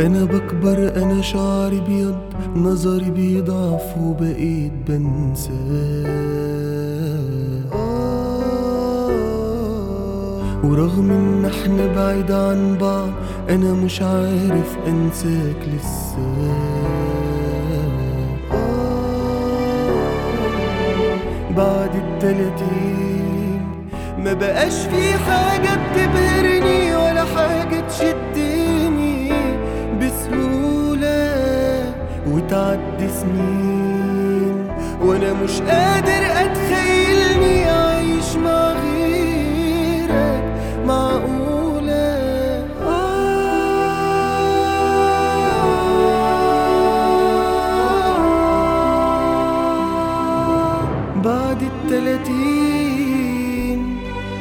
أنا بكبر، أنا شعري بيض، نظري بيضعف وبقيت بنساه. ورغم إن احنا بعيد عن بعض، أنا مش عارف أنساك لسه. بعد ال30 ما بقاش في حاجة بتبهرني ولا حاجة تشدني بسهولة، وتعدي سنين وانا مش قادر اتخيلني عايش مع غيرك. معقولة بعد ال30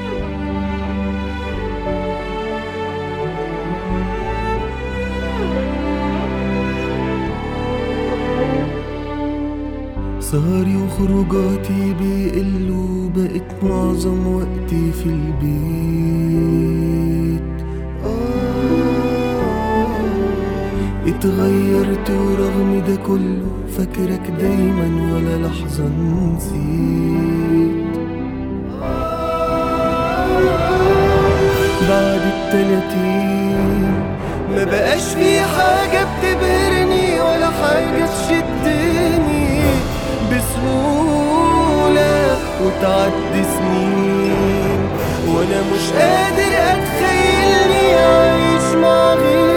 سهري وخروجاتي بيقلوا، بقت معظم وقتي في البيت. اتغيرت ورغم ده كله فاكرك دايما ولا لحظة نسيت. بعد ال30 ما بقاش في حاجة بتبهرني ولا حاجة تشدني بسهولة، وتعدي سنين وانا مش قادر اتخيلني عايش مع غيرك.